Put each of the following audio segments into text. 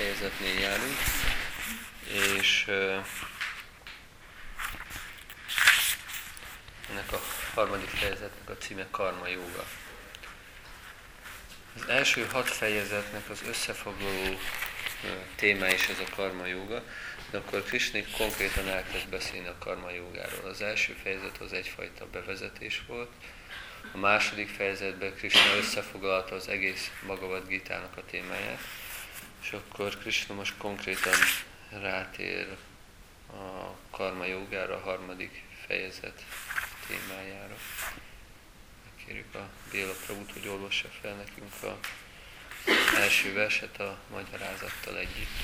fejezetnél járunk, és ennek a harmadik fejezetnek a címe Karma Jóga. Az első 6 fejezetnek az összefoglaló téma is ez a Karma Jóga, de akkor Krishna konkrétan elkezd beszélni a Karma Jógáról. Az első fejezet az egyfajta bevezetés volt, a második fejezetben Krishna összefoglalta az egész Bhagavad Gítának a témáját, és akkor Krishna most konkrétan rátér a Karma Jógára, a harmadik fejezet témájára. Kérjük a Béla Prabhut, hogy olvassa fel nekünk az első verset a magyarázattal együtt.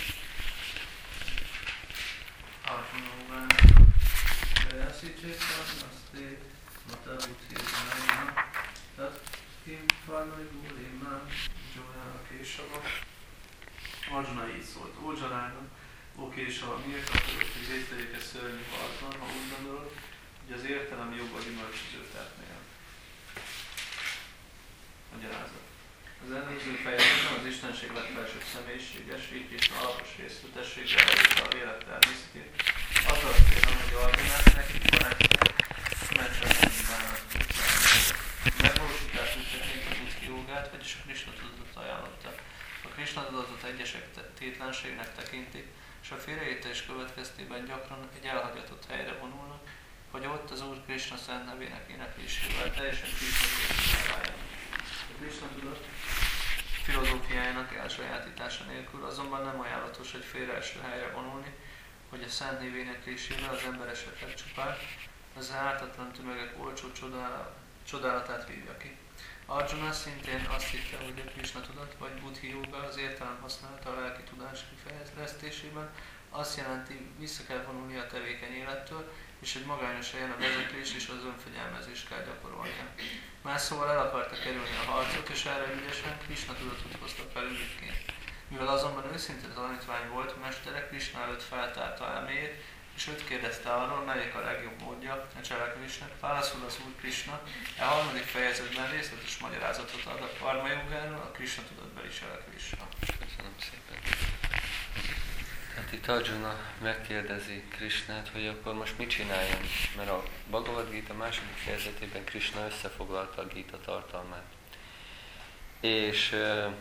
Arjuna így szólt: Ó Janána, ó Késava, miért akarod, hogy részt vegyek a szörnyű harcban, ha úgy gondolod, hogy az értelem jobb a gyümölcsözőtetnél? Magyarázat. Az előző fejezetben az Istenség legfelsőbb személyisége, Sri Krishna alapos részletességgel előtte a élet természetét. Azzal kérem, hogy Arjunát neki barátja, mentsen nem bánat. Megvalósítás útjáték a buddhi jogát, vagyis a Krishna tudatot ajánlotta. A Krishna tudatot egyesek tétlenségnek tekintik, és a félreértés következtében gyakran egy elhagyatott helyre vonulnak, hogy ott az Úr Krishna szent nevének éneklésével teljesen Krishna váljanak. A Krishna tudat filozófiájának elsajátítása nélkül azonban nem ajánlatos, hogy félreeső helyre vonulni, hogy a szent név éneklésével az ember esetleg csupán az ártatlan tömegek olcsó csodálatát vívja ki. Arjuna szintén azt hitte, hogy a Krishna tudat vagy buddhi jóga az értelem használata a lelki tudás kifejlesztésében azt jelenti, vissza kell vonulni a tevékeny élettől, és egy magányos helyen a vezetés és az önfegyelmezést kell gyakorolnia. Más szóval el akarta kerülni a harcot, és erre ügyesen Krishna tudatot hozta fel ürügyként. Mivel azonban őszinte tanítvány volt, mestere Krishna előtt feltárta elméjét, és őt kérdezte arról, melyik a legjobb módja a cselekvésnek. Válaszol az Úr Krishna, a harmadik fejezetben részletes magyarázatot ad a Karma Jógáról, a Krishna tudatbeli cselekvésről. Köszönöm szépen. Hát itt Arjuna megkérdezi Krishnát, hogy akkor most mit csináljon, mert a Bhagavad Gita második fejezetében Krishna összefoglalta a Gita tartalmát. És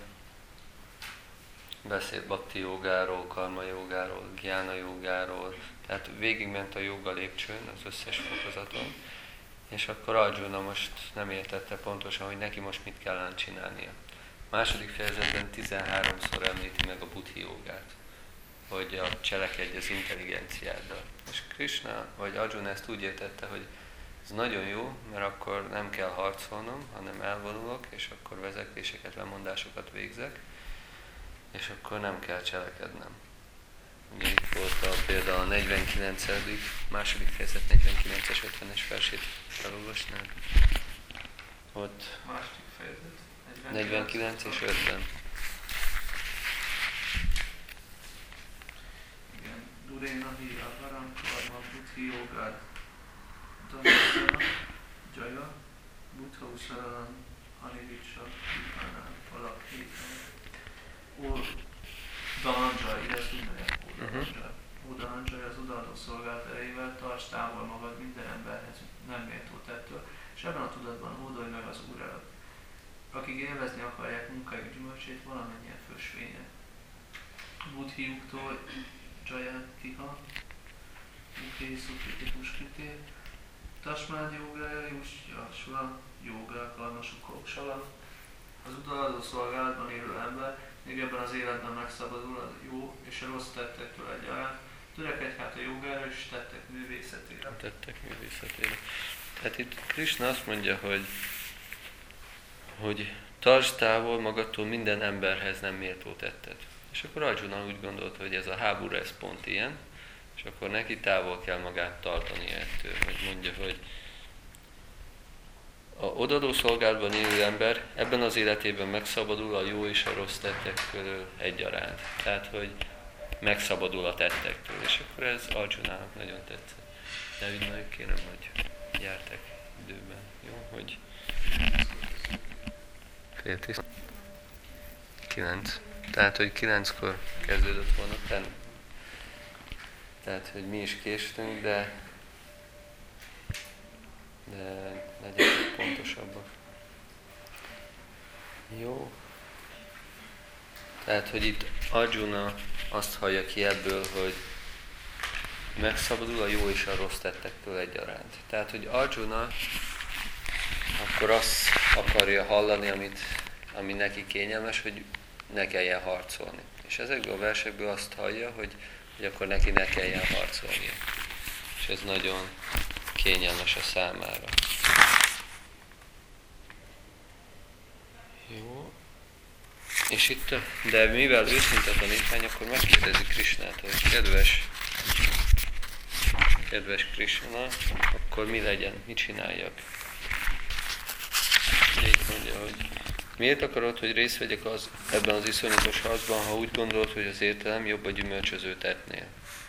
beszélt Bhakti jogáról, Karma jogáról, Gyána jogáról, tehát végigment a joga lépcsőn, az összes fokozaton, és akkor Arjuna most nem értette pontosan, hogy neki most mit kellene csinálnia. A második fejezetben 13-szor említi meg a buddhi jogát, hogy cselekedj az intelligenciáddal. És Krishna, vagy Arjuna ezt úgy értette, hogy ez nagyon jó, mert akkor nem kell harcolnom, hanem elvonulok, és akkor vezetéseket, lemondásokat végzek, és akkor nem kell cselekednem. Ugye itt volt például a 49. második fejezet 49-es 50-es versét felolvasnád. Ott Második fejezet. 49 és 50. Igen. Duréna híra varam karma buddhi jogát. Dhammacana jaya buddha usaralan anivicsa kipánál valakhéten. Ó Dhananjay, ide ezt úgy mondják, Ó Dhananjay, az odaadó szolgálat erejével tarts távol magad minden emberhez nem méltó tettől, és ebben a tudatban hódolj meg az Úr előtt, akik élvezni akarják munkájuk gyümölcsét valamennyien fösvénye. Buddhi yuktól Jayatiha, Uké Sukriti Puskiti, Tasmád Jógája Jusja Sura Jógá Karmasukóksala. Az odaadó szolgálatban élő ember még ebben az életben megszabadul a jó és a rossz tettektől egyaránt, törekedj hát a jogára és tettek művészetére. Tettek művészetére. Tehát itt Krishna azt mondja, hogy tartsd távol magadtól minden emberhez nem méltó tettet. És akkor Arjuna úgy gondolta, hogy ez a háború, ez pont ilyen, és akkor neki távol kell magát tartani ettől, hogy mondja, hogy a odadó szolgálatban élő ember ebben az életében megszabadul a jó és a rossz tettek körül egyaránt. Tehát, hogy megszabadul a tettektől, és akkor ez Arjunának nagyon tetszett. De úgy nagyon kérem, hogy gyertek időben, jó? Hogy 8:50. 9. Tehát, hogy 9-kor kezdődött volna tenni. Tehát, hogy mi is késtünk, de legyenek pontosabbak. Jó. Tehát, hogy itt Arjuna azt hallja ki ebből, hogy megszabadul a jó és a rossz tettektől egyaránt. Tehát, hogy Arjuna akkor azt akarja hallani, ami neki kényelmes, hogy ne kelljen harcolni. És ezekből a versekből azt hallja, hogy akkor neki ne kelljen harcolnia. És ez nagyon kényelmes a számára. Jó. És itt, de mivel őszinte tanítvány, akkor megkérdezi Krisnát, hogy kedves Krisna, akkor mi legyen, mit csináljak? Így mondja, hogy miért akarod, hogy részt vegyek ebben az iszonyatos harcban, ha úgy gondolod, hogy az értelem jobb a gyümölcsözőt etnél?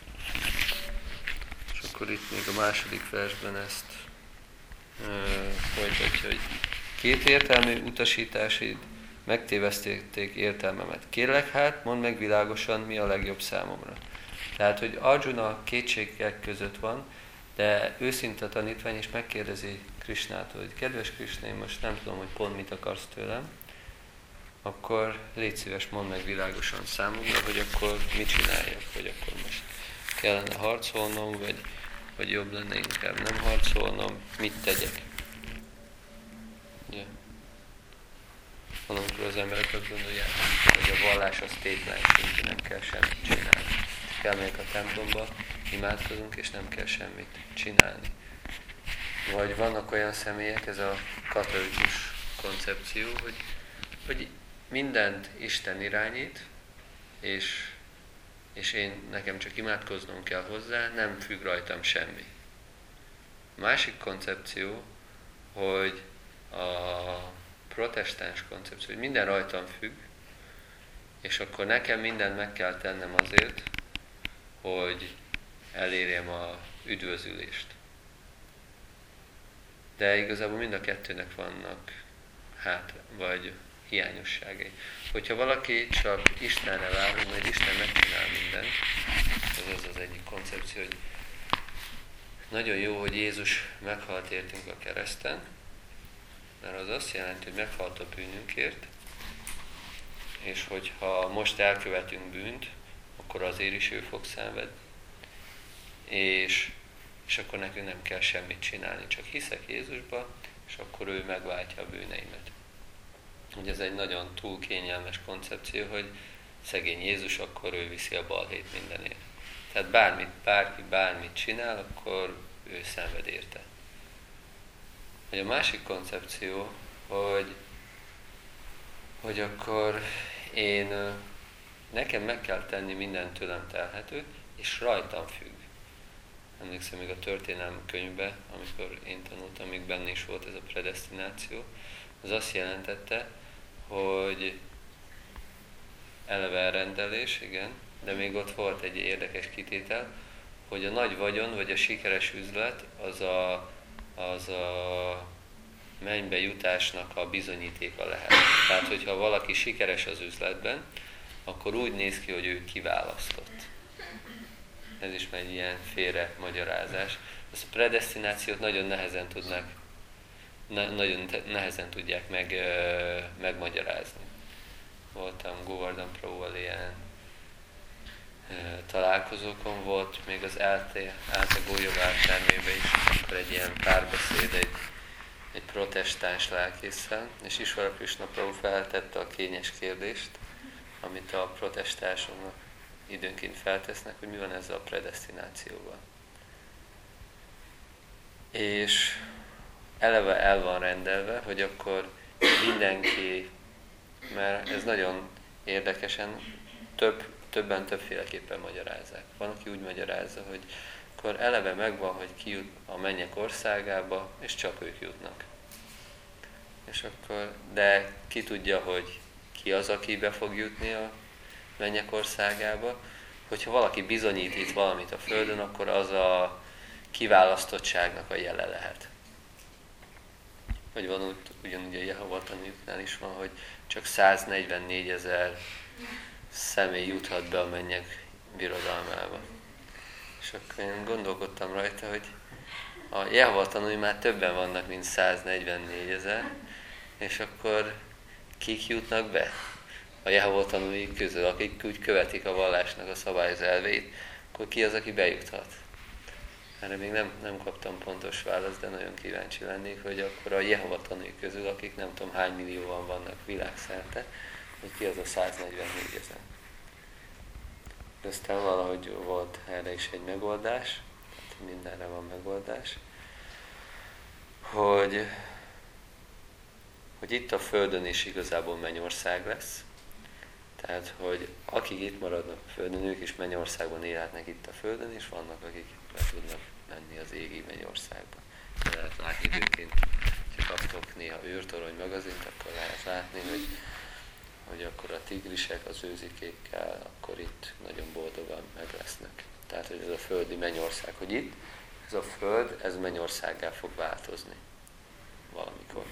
És akkor itt még a második versben ezt folytatja, hogy két értelmű utasításid megtévesztették értelmemet. Kérlek hát, mondd meg világosan, mi a legjobb számomra. Tehát, hogy Arjuna kétségek között van, de őszinte tanítvány, és megkérdezi Krisnától, hogy kedves Krisna, én most nem tudom, hogy pont mit akarsz tőlem, akkor légy szíves, mondd meg világosan számomra, hogy akkor mit csináljak, hogy akkor most kellene harcolnom, vagy jobb lenne inkább nem harcolnom, mit tegyek. Ugye? Van, amikor az emberek azt gondolják, hogy a vallás az tétlen, és nem kell semmit csinálni. Elmegyek a templomba, imádkozunk, és nem kell semmit csinálni. Vagy vannak olyan személyek, ez a katolikus koncepció, hogy mindent Isten irányít, és nekem csak imádkoznom kell hozzá, nem függ rajtam semmi. A másik koncepció, hogy a protestáns koncepció, hogy minden rajtam függ, és akkor nekem mindent meg kell tennem azért, hogy elérjem a üdvözülést. De igazából mind a kettőnek vannak vagy hiányosságai. Hogyha valaki csak Istenre vár, hogy majd Isten megcsinál mindent, ez az egyik koncepció, hogy nagyon jó, hogy Jézus meghalt értünk a kereszten, mert az azt jelenti, hogy meghalt a bűnünkért, és hogyha most elkövetünk bűnt, akkor azért is ő fog szenvedni, és akkor nekünk nem kell semmit csinálni, csak hiszek Jézusba, és akkor ő megváltja a bűneimet. Ugye ez egy nagyon túl kényelmes koncepció, hogy szegény Jézus, akkor ő viszi a balhét mindenért. Tehát bárki bármit csinál, akkor ő szenved érte. Vagy a másik koncepció, hogy akkor nekem meg kell tenni mindent tőlem telhetőt, és rajtam függ. Emlékszem még a történelmi könyvben, amikor én tanultam, még benne is volt ez a predesztináció, az azt jelentette, hogy eleve elrendelés, igen, de még ott volt egy érdekes kitétel, hogy a nagy vagyon, vagy a sikeres üzlet, az a mennybe jutásnak a bizonyítéka lehet. Tehát, hogyha valaki sikeres az üzletben, akkor úgy néz ki, hogy ő kiválasztott. Ez is egy ilyen félre magyarázás. Ezt a predesztinációt nagyon nehezen tudják megmagyarázni. Voltam Govardhan Prabhuval ilyen találkozókon, volt még az Álte Gólyavásármében is, akkor egy ilyen párbeszéd egy protestáns lelkésszel, és Isvara Krishna Prabhu feltette a kényes kérdést, amit a protestánsoknak időnként feltesznek, hogy mi van ezzel a predesztinációval. És eleve el van rendelve, hogy akkor mindenki, mert ez nagyon érdekesen többen többféleképpen magyarázzák. Van, aki úgy magyarázza, hogy akkor eleve megvan, hogy ki jut a mennyek országába, és csak ők jutnak. És akkor, de ki tudja, hogy ki az, aki be fog jutni a mennyek országába. Hogyha valaki bizonyít itt valamit a Földön, akkor az a kiválasztottságnak a jele lehet. Vagy van ugyanúgy a Jehova tanúknál is van, hogy csak 144 000 személy juthat be a mennyek birodalmába. És akkor én gondolkodtam rajta, hogy a Jehova tanúi már többen vannak, mint 144 000, és akkor kik jutnak be a Jehova tanúi közül, akik úgy követik a vallásnak a szabályozó elveit, akkor ki az, aki bejuthat? Erre még nem kaptam pontos választ, de nagyon kíváncsi lennék, hogy akkor a Jehova tanúi közül, akik nem tudom hány millióan vannak világszerte, hogy ki az a 144 000. Aztán valahogy volt erre is egy megoldás, tehát mindenre van megoldás, hogy itt a Földön is igazából mennyország lesz. Tehát, hogy akik itt maradnak a Földön, ők is mennyországban élhetnek itt a Földön, és vannak, akik le tudnak menni az égi mennyországba. Lehet látni időként, ha kaptok néha űrtorony magazint, akkor lehet látni, hogy akkor a tigrisek az őzikékkel, akkor itt nagyon boldogan meg lesznek. Tehát, hogy ez a földi mennyország, hogy itt, ez a Föld, ez mennyországgá fog változni valamikor.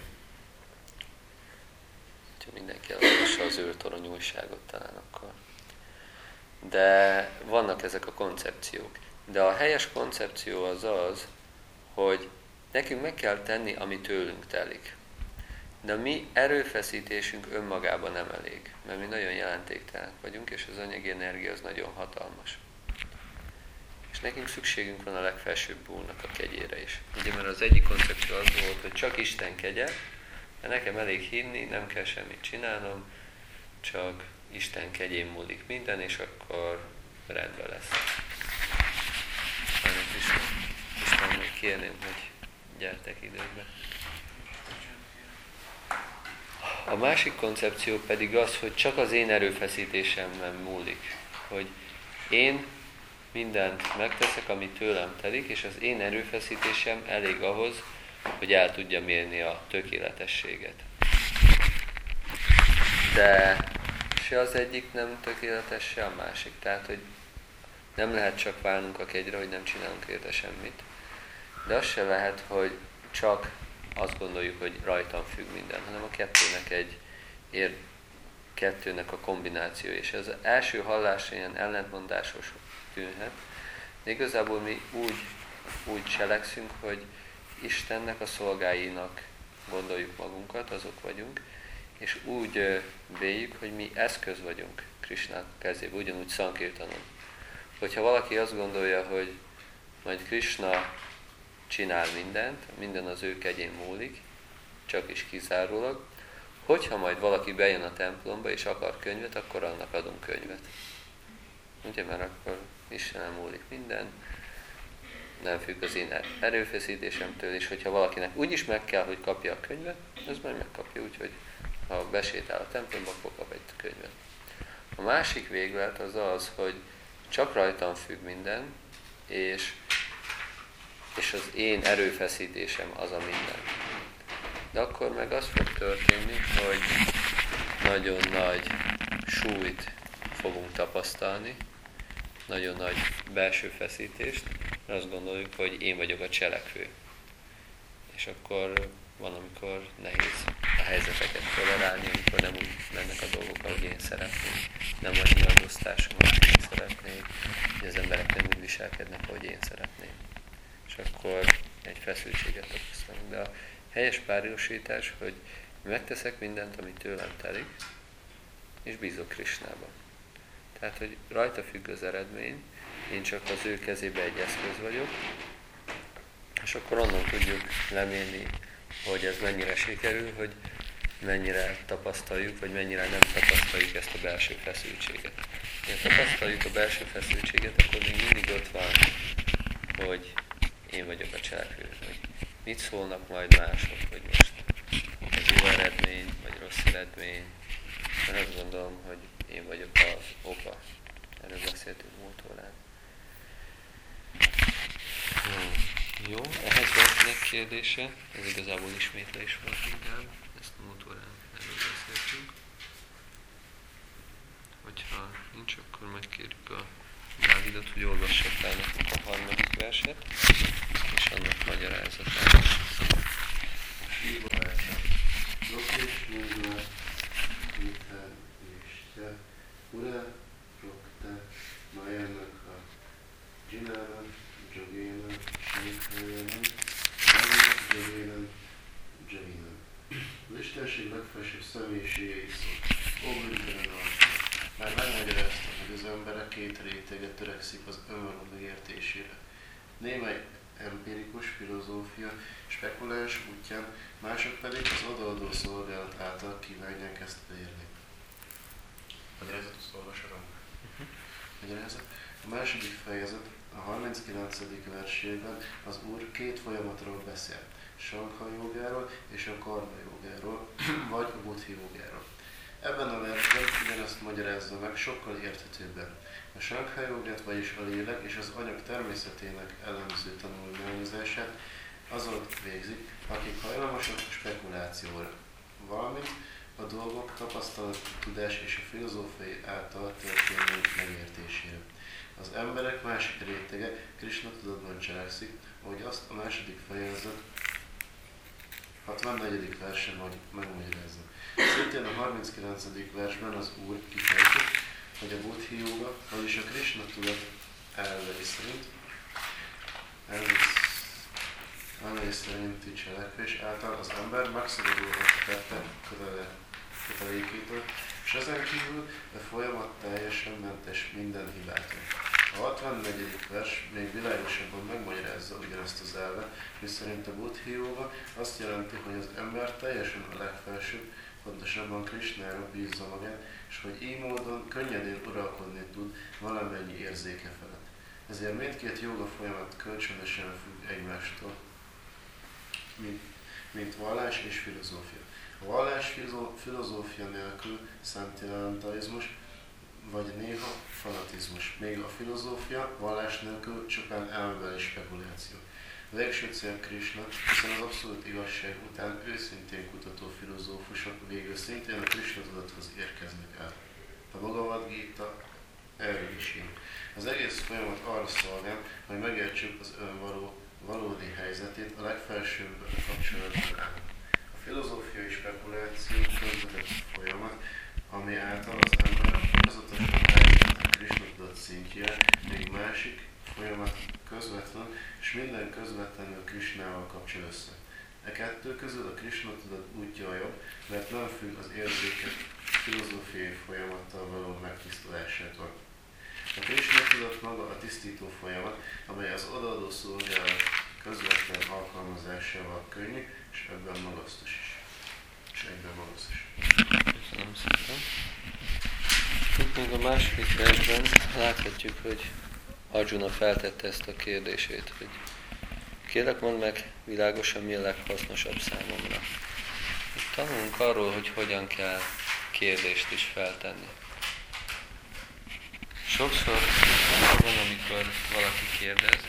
Ha mindenki elolvassa az űrtorony újságot talán akkor. De vannak ezek a koncepciók. De a helyes koncepció az, hogy nekünk meg kell tenni, ami tőlünk telik. De a mi erőfeszítésünk önmagában nem elég, mert mi nagyon jelentéktelenek vagyunk, és az anyagi energia az nagyon hatalmas. És nekünk szükségünk van a legfelsőbb úrnak a kegyére is. Ugye, mert az egyik koncepció az volt, hogy csak Isten kegye, de nekem elég hinni, nem kell semmit csinálnom, csak Isten kegyén múlik minden, és akkor rendben lesz. Isten még kérném, hogy gyertek időbe. A másik koncepció pedig az, hogy csak az én erőfeszítésemben múlik. Hogy én mindent megteszek, ami tőlem telik, és az én erőfeszítésem elég ahhoz, hogy el tudja mérni a tökéletességet. De se az egyik nem tökéletes, se a másik. Tehát, hogy nem lehet csak várnunk a kegyre, hogy nem csinálunk érte semmit. De az se lehet, hogy csak azt gondoljuk, hogy rajtam függ minden, hanem a kettőnek a kombináció. És az első hallásra ilyen ellentmondásos tűnhet, de igazából mi úgy cselekszünk, hogy Istennek a szolgáinak gondoljuk magunkat, azok vagyunk, és úgy véljük, hogy mi eszköz vagyunk Krisna kezébe, ugyanúgy Szankirtanon. Hogyha valaki azt gondolja, hogy majd Krisna csinál mindent, minden az ő kegyén múlik, csak is kizárólag, hogyha majd valaki bejön a templomba és akar könyvet, akkor annak adunk könyvet. Ugye, mert akkor Istenem múlik minden, nem függ az én erőfeszítésemtől, és hogyha valakinek úgyis meg kell, hogy kapja a könyvet, az majd megkapja, úgyhogy ha besétál a templomba, akkor kap egy könyvet. A másik véglet az, hogy csak rajtam függ minden, és az én erőfeszítésem az a minden. De akkor meg az fog történni, hogy nagyon nagy súlyt fogunk tapasztalni, nagyon nagy belső feszítést, mert azt gondoljuk, hogy én vagyok a cselekvő. És akkor van, amikor nehéz a helyzeteket tolerálni, amikor nem úgy mennek a dolgok, ahogy én szeretnék. Nem annyi adóztásom, ahogy én szeretnék, hogy az emberek nem úgy viselkednek, ahogy én szeretném. És akkor egy feszültséget tapasztalunk. De a helyes párosítás, hogy megteszek mindent, ami tőlem telik, és bízok Krisnába. Tehát, hogy rajta függ az eredmény, én csak az ő kezébe egy eszköz vagyok, és akkor onnan tudjuk lemérni, hogy ez mennyire sikerül, hogy mennyire tapasztaljuk, vagy mennyire nem tapasztaljuk ezt a belső feszültséget. Ha tapasztaljuk a belső feszültséget, akkor még mindig ott van, hogy én vagyok a cselekvő, hogy mit szólnak majd mások, hogy most egy jó eredmény, vagy rossz eredmény. Mert azt gondolom, hogy én vagyok az oka. Erről beszéltünk múlt órán. Jó, ehhez volt egy kérdése. Ez igazából ismétlés volt inkább. Ezt múlt órán erről beszéltünk. Hogyha nincs, akkor megkérjük a Dávidot, hogy olvassa fel nekünk a 3. verset, és annak magyarázatát. Ura Prokta Mayanaka Jinana Jogena Shankhayanam Javénam Javinam. Az Istenség legfelsőbb személyiségei szó. Ó, bűntelen alapja! Már megmagyaráztam, hogy az emberek két réteget törekszik az önvaló megértésére. Némely empirikus filozófia spekuláns útján, mások pedig az odaadó szolgálat által kívánják ezt elérni. Magyarázatot olvasom. Magyarázat. A második fejezet, a 39. versében az Úr két folyamatról beszél. Sankha jógáról és a karma jógáról, vagy a buddhi jógáról. Ebben a versben ugyanezt magyarázza meg sokkal érthetőbben. A sankha jógát, vagyis a lélek és az anyag természetének elemző tanulmányozását azok végzik, akik hajlamosak a spekulációra, valamint a dolgok tapasztalati tudás és a filozófiai által történő megértésére. Az emberek másik rétege Krisna tudatban cselekszik, ahogy azt a második fejezet 64. versen megmagyarázza. Szintén a 39. versben az Úr kifejti, hogy a buddhi jóga, vagyis a Krisna tudat elvei szerinti cselekvés által az ember megszabadulhat a tette kötelékétől, és ezen kívül a folyamat teljesen mentes minden hibától. A 64. vers még világosabban megmagyarázza ugyanezt az elvet, miszerint a buddhi jóga azt jelenti, hogy az ember teljesen a legfelsőbb, pontosabban Krisnára bízza magát, és hogy így módon könnyedén uralkodni tud valamennyi érzéke felett. Ezért mindkét jóga folyamat kölcsönösen függ egymástól, mint vallás és filozófia. A vallás filozófia nélkül szentimentalizmus, vagy néha fanatizmus, még a filozófia vallás nélkül csupán elmebeli spekuláció. A végső cél Krisna, hiszen az abszolút igazság után őszintén kutató filozófusok végül szintén a Krisna tudathoz érkeznek el. A Bhagavad Gita erről is ír. Az egész folyamat arra szolgál, hogy megértsük az valódi helyzetét a legfelsőbb kapcsolatban áll. A filozófiai spekuláció közvetett folyamat, ami által az ember közvetlenül eljut a Krisna tudat szintjére, még másik folyamat közvetlen, és minden közvetlenül Krisnával kapcsol össze. E kettő közül a Krisna tudat útja a jobb, mert nem függ az érzékek filozófiai folyamattal való megtisztulásától. A Krisna tudat maga a tisztító folyamat, amely az odaadó szolgálat közvetlen alkalmazásával könnyű, és ebben magasztos is. Köszönöm szépen. Itt még a második versben láthatjuk, hogy Arjuna feltette ezt a kérdését, hogy kérlek, mondd meg világosan, mi a leghasznosabb számomra. Itt tanulunk arról, hogy hogyan kell kérdést is feltenni. Sokszor van, amikor valaki kérdez,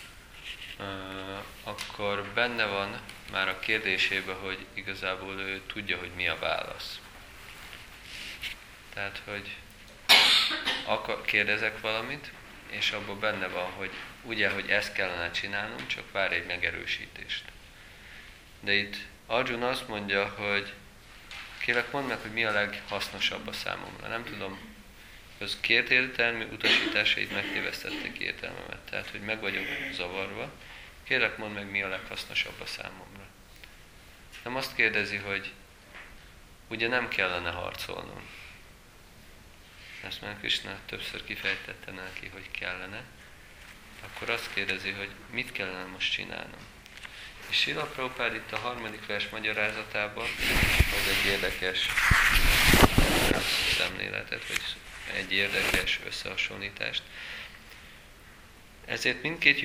akkor benne van már a kérdésében, hogy igazából ő tudja, hogy mi a válasz. Tehát, hogy kérdezek valamit, és abban benne van, hogy ugye, hogy ezt kellene csinálnom, csak vár egy megerősítést. De itt Arjuna azt mondja, hogy kérlek, mondd meg, hogy mi a leghasznosabb a számomra. Nem tudom, az két értelmű utasításait megtévesztették értelmemet. Tehát, hogy meg vagyok zavarva. Kérlek, mondd meg, mi a leghasznosabb a számomra. Nem azt kérdezi, hogy ugye nem kellene harcolnom. Ezt már Krisna többször kifejtette neki, hogy kellene. Akkor azt kérdezi, hogy mit kellene most csinálnom. És Srila Prabhupád itt a 3. vers magyarázatában ad egy érdekes szemléletet, vagy egy érdekes összehasonlítást. Ezért mindkét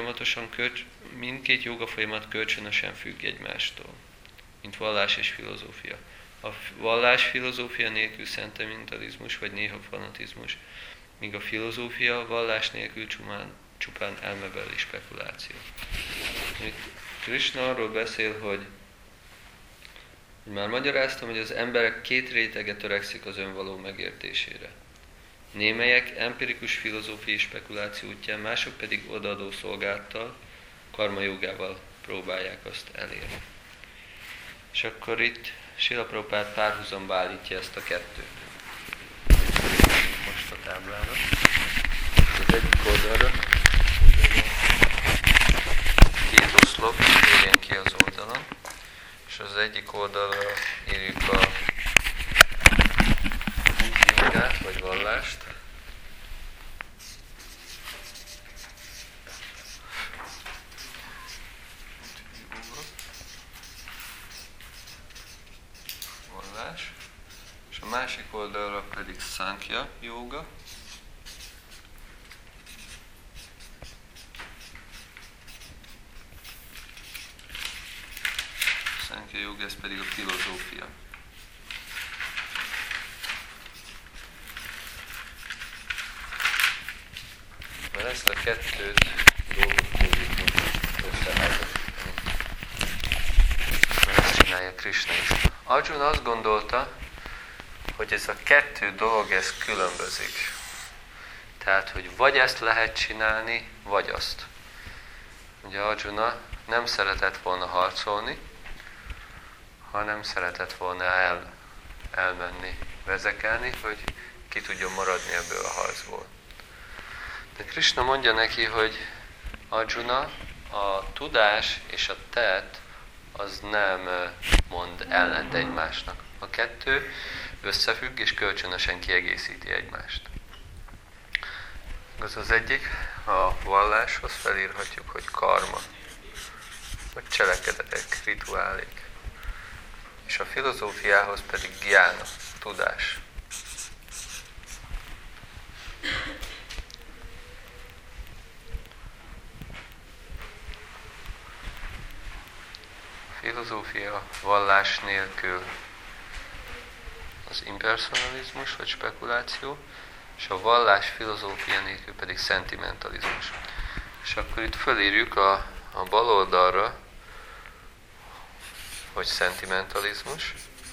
jóga folyamat kölcsönösen függ egymástól, mint vallás és filozófia. A vallás filozófia nélkül szentimentalizmus vagy néha fanatizmus, míg a filozófia vallás nélkül csupán elmebeli spekuláció. Itt Krisna arról beszél, hogy már magyaráztam, hogy az emberek két rétege törekszik az önvaló megértésére. Némelyek empirikus filozófiai spekuláció útján, mások pedig odaadó szolgálattal, karma jogával próbálják azt elérni. És akkor itt Srila Prabhupád párhuzamba állítja ezt a kettőt. Sankhya jóga. Sankhya jóga, ez pedig a filozófia. Mert ezt a kettőt dolgot fogjuk összeházasítani. Mert ezt csinálja Krishna is. Arjuna azt gondolta, hogy ez a kettő dolog, ez különbözik. Tehát, hogy vagy ezt lehet csinálni, vagy azt. Ugye Arjuna nem szeretett volna harcolni, hanem szeretett volna elmenni, vezekelni, hogy ki tudjon maradni ebből a harcból. De Krishna mondja neki, hogy Arjuna, a tudás és a tett az nem mond ellent egymásnak. A kettő összefügg és kölcsönösen kiegészíti egymást. Az egyik, a valláshoz felírhatjuk, hogy karma, vagy cselekedetek, rituálék. És a filozófiához pedig gyána, tudás. Filozófia vallás nélkül az impersonalizmus vagy spekuláció, és a vallás filozófia nélkül pedig szentimentalizmus. És akkor itt fölírjuk a bal oldalra, hogy szentimentalizmus,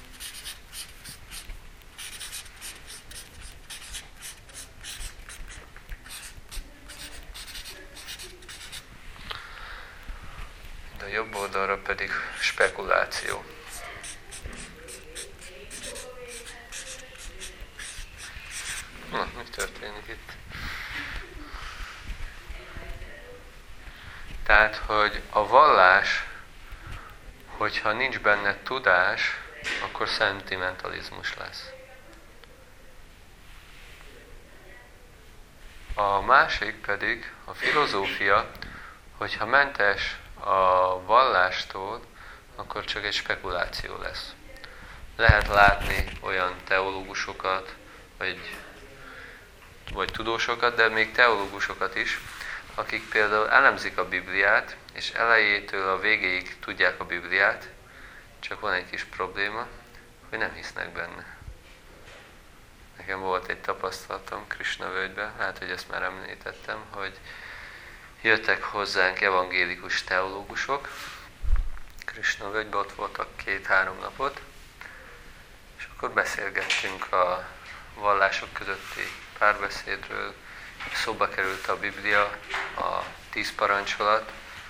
de a jobb oldalra pedig spekuláció. Na, mi történik itt? Tehát, hogy a vallás, hogyha nincs benne tudás, akkor szentimentalizmus lesz. A másik pedig, a filozófia, hogyha mentes a vallástól, akkor csak egy spekuláció lesz. Lehet látni olyan teológusokat, vagy tudósokat, de még teológusokat is, akik például elemzik a Bibliát, és elejétől a végéig tudják a Bibliát, csak van egy kis probléma, hogy nem hisznek benne. Nekem volt egy tapasztalatom Krishna völgyben, lehet, hogy ezt már említettem, hogy jöttek hozzánk evangélikus teológusok, Krishna völgyben ott voltak 2-3 napot, és akkor beszélgettünk a vallások közötti párbeszédről, szóba került a Biblia, a 10 parancsolat,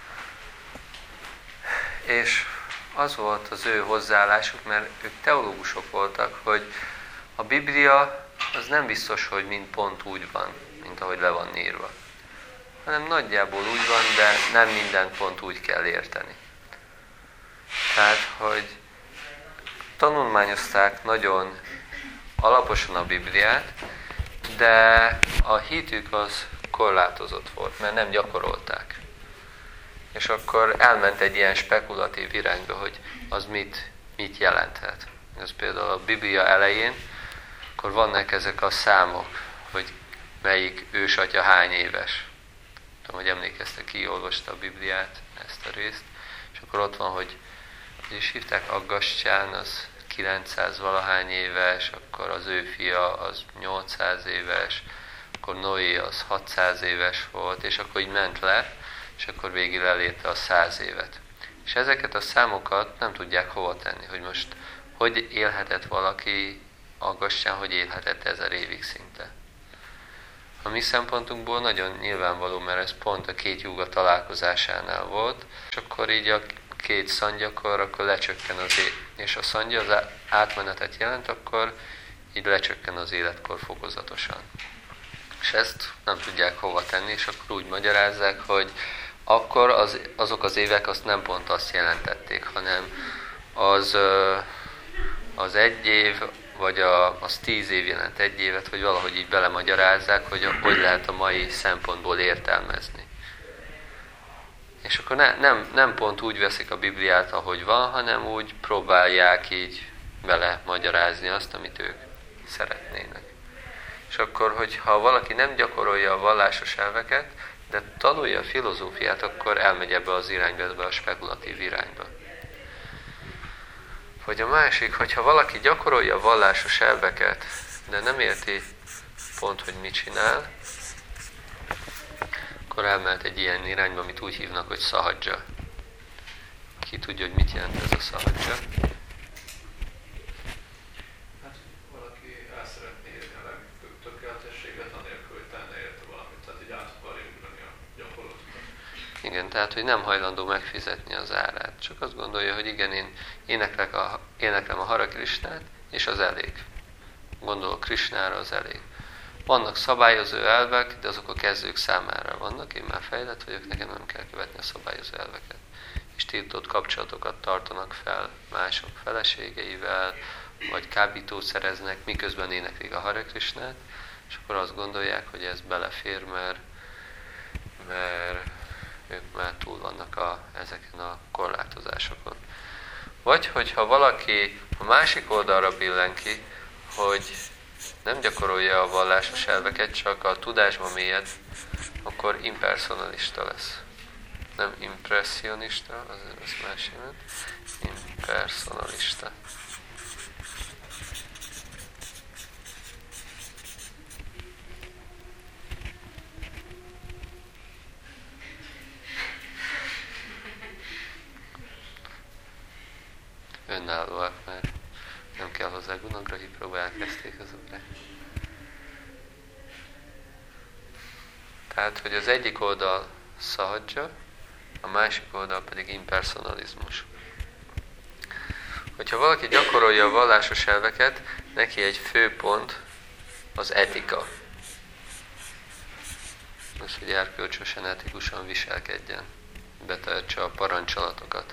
és az volt az ő hozzáállásuk, mert ők teológusok voltak, hogy a Biblia az nem biztos, hogy mind pont úgy van, mint ahogy le van írva, hanem nagyjából úgy van, de nem minden pont úgy kell érteni. Tehát, hogy tanulmányozták nagyon alaposan a Bibliát, de a hitük az korlátozott volt, mert nem gyakorolták. És akkor elment egy ilyen spekulatív irányba, hogy az mit jelenthet. Ez például a Biblia elején, akkor vannak ezek a számok, hogy melyik ősatya hány éves. Tudom, hogy emlékeztek, ki olvasta a Bibliát, ezt a részt. És akkor ott van, hogy is hívták, Aggastyán, az 900 valahány éves, akkor az ő fia az 800 éves, akkor Noé az 600 éves volt, és akkor így ment le, és akkor végig elérte a 100 évet. És ezeket a számokat nem tudják hova tenni, hogy most hogy élhetett valaki Aggastyán, hogy élhetett 1000 évig szinte. A mi szempontunkból nagyon nyilvánvaló, mert ez pont a 2 júga találkozásánál volt, és akkor így a 2 szangyakor, akkor lecsökken az és a szandja az átmenetet jelent, akkor így lecsökken az életkor fokozatosan. És ezt nem tudják hova tenni, és akkor úgy magyarázzák, hogy akkor azok az évek azt nem pont azt jelentették, hanem az 1 év, vagy az 10 év jelent 1 évet, hogy valahogy így belemagyarázzák, hogy lehet a mai szempontból értelmezni. És akkor nem pont úgy veszik a Bibliát, ahogy van, hanem úgy próbálják így vele magyarázni azt, amit ők szeretnének. És akkor, hogyha valaki nem gyakorolja a vallásos elveket, de tanulja a filozófiát, akkor elmegy ebbe az irányba, ebbe a spekulatív irányba. Vagy a másik, hogyha valaki gyakorolja a vallásos elveket, de nem érti pont, hogy mit csinál, akkor elmehet egy ilyen irányba, amit úgy hívnak, hogy szahadzsa. Ki tudja, hogy mit jelent ez a szahadzsa? Hát valaki el szeretné érni a legfőbb tökéletességet, anélkül, hogy tenne érte valamit, tehát így át akarja ugrani a gyakorlatokat. Igen, tehát, hogy nem hajlandó megfizetni az árát. Csak azt gondolja, hogy igen, én éneklem a Hare Krisnát, és az elég. Gondolok Krisnára, az elég. Vannak szabályozó elvek, de azok a kezdők számára vannak. Én már fejlett vagyok, nekem nem kell követni a szabályozó elveket. És tiltott kapcsolatokat tartanak fel mások feleségeivel, vagy kábítószereznek, miközben éneklik a Hare Krisnát, és akkor azt gondolják, hogy ez belefér, mert ők már túl vannak ezeken a korlátozásokon. Vagy hogyha valaki a másik oldalra billen ki, hogy nem gyakorolja a vallásos elveket, csak a tudásba mélyed, akkor impersonalista lesz. Nem impressionista, az más jelent. Impersonalista. Önállóak, mert nem kell hozzá gunagrahi próbálják, kezdték az órák. Tehát, hogy az egyik oldal szahadzsa, a másik oldal pedig impersonalizmus. Hogyha valaki gyakorolja a vallásos elveket, neki egy fő pont az etika. Az, hogy erkölcsösen, etikusan viselkedjen, betartsa a parancsolatokat.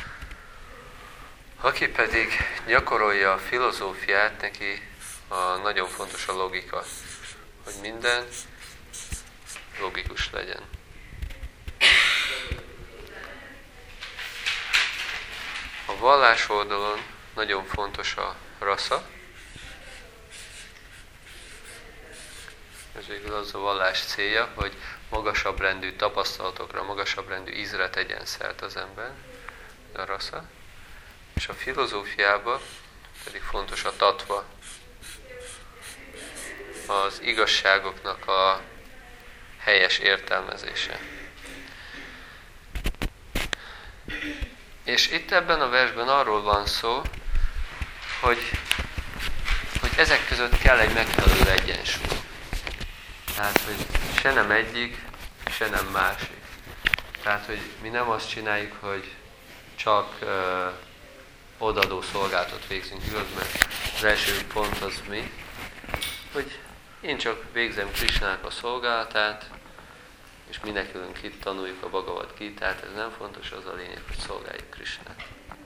Aki pedig gyakorolja a filozófiát, neki nagyon fontos a logika, hogy minden logikus legyen. A vallás oldalon nagyon fontos a rasza. Ez végül az a vallás célja, hogy magasabb rendű tapasztalatokra, magasabb rendű ízre tegyen szert az ember, a rasza. És a filozófiában pedig fontos a tatva, az igazságoknak a helyes értelmezése. És itt ebben a versben arról van szó, hogy ezek között kell egy megfelelő egyensúly. Tehát, hogy se nem egyik, se nem másik. Tehát, hogy mi nem azt csináljuk, hogy csak odaadó szolgálatot végzünk, igaz? Mert az első pont az mi? Hogy én csak végzem Krisnának a szolgálatát, és mi nekünk itt tanuljuk a Bhagavad Gitát, ez nem fontos, az a lényeg, hogy szolgáljuk Krisnát.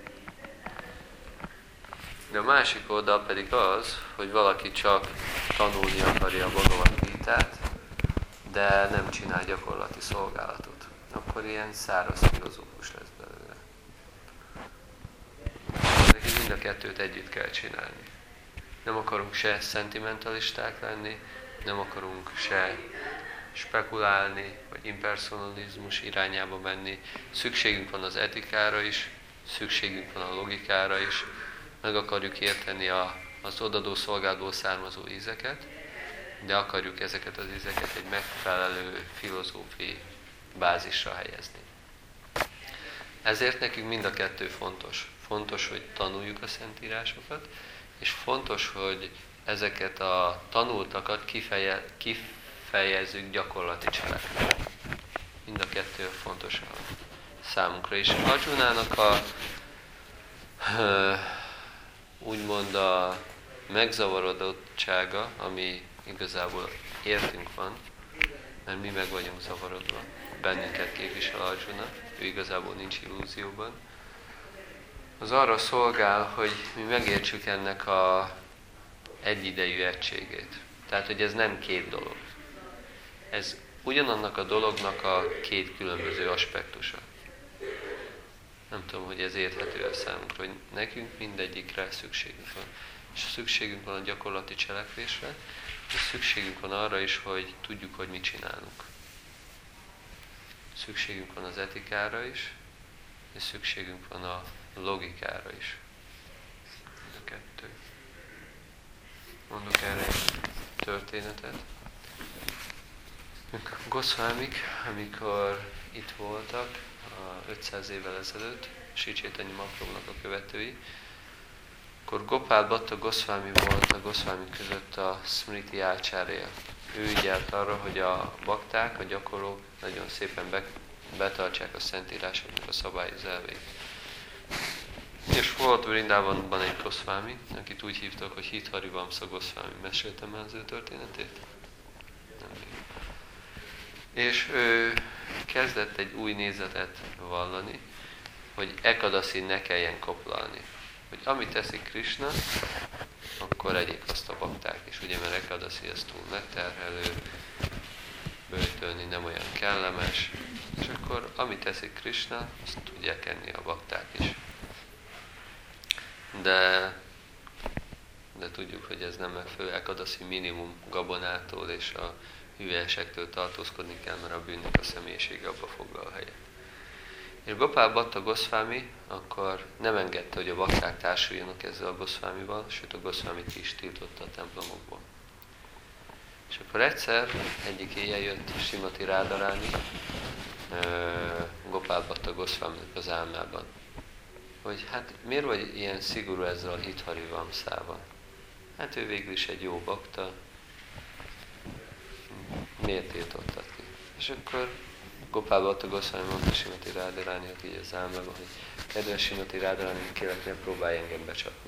De a másik oldal pedig az, hogy valaki csak tanulni akarja a Bhagavad Gitát, de nem csinál gyakorlati szolgálatot. Akkor ilyen száraz filozófus lesz belőle. Nekünk mind a kettőt együtt kell csinálni. Nem akarunk se szentimentalisták lenni, nem akarunk se spekulálni, vagy impersonalizmus irányába menni. Szükségünk van az etikára is, szükségünk van a logikára is, meg akarjuk érteni az odadó szolgálatból származó ízeket, de akarjuk ezeket az ízeket egy megfelelő filozófiai bázisra helyezni. Ezért nekünk mind a kettő fontos. Fontos, hogy tanuljuk a szentírásokat, és fontos, hogy ezeket a tanultakat kifejezzük gyakorlati cselekvésben. Mind a kettő fontos a számunkra. És Arjunának úgymond a megzavarodottsága, ami igazából értünk van, mert mi meg vagyunk zavarodva, bennünket képvisel Arjuna, ő igazából nincs illúzióban, az arra szolgál, hogy mi megértsük ennek a egyidejű egységét. Tehát, hogy ez nem két dolog. Ez ugyanannak a dolognak a két különböző aspektusa. Nem tudom, hogy ez érthető a számunkra, hogy nekünk mindegyikre szükségünk van. És szükségünk van a gyakorlati cselekvésre, és szükségünk van arra is, hogy tudjuk, hogy mit csinálunk. Szükségünk van az etikára is, és szükségünk van a logikára is. Ez a kettő. Mondok erre egy történetet. A Goszvámik, amikor itt voltak, 500 évvel ezelőtt, Sri Chaitanya Mahaprabhunak a követői, akkor Gopál Bhatta Goszvámi volt a Goszvámik között a Smriti Acharya. Ő ügyelt arra, hogy a bakták, a gyakorlók nagyon szépen betartsák a szentírásoknak a szabályozó elveit. És volt Vrindávonban egy Goszvámi, akit úgy hívtak, hogy Hithari Vamsa Goszvámi. Meséltem már az ő történetét? Nem még. És ő kezdett egy új nézetet vallani, hogy Ekadasi ne kelljen koplalni. Hogy amit teszik Krishna, akkor egyik azt a bakták is. Ugye, mert Ekadasi az túl megterhelő, böjtölni nem olyan kellemes, és akkor amit teszik Krishna, azt tudják enni a bakták is. De tudjuk, hogy ez nem megfelelő. Ekadasi minimum gabonától és a hülyesektől tartózkodni kell, mert a bűnnek a személyisége abba foglal helyet. És Gopál Bhatta Goszvámi akkor nem engedte, hogy a bakták társuljanak ezzel a Goszvámival, sőt a Goszvámit is tiltotta a templomokból. És akkor egyszer egyik éjjel jött Srimati Radharani Gopál Bhatta Goszváminak az álmában, hogy hát miért vagy ilyen szigorú ezzel a Hithari Vamszával? Hát ő végül is egy jó bakta, miért tiltottad ki? És akkor Gopál Bhatta Goszvámi mondta Srimati Radharaninak így az álmában, hogy kedves Srimati Radharani, kérlek, ne próbálj engem becsapni.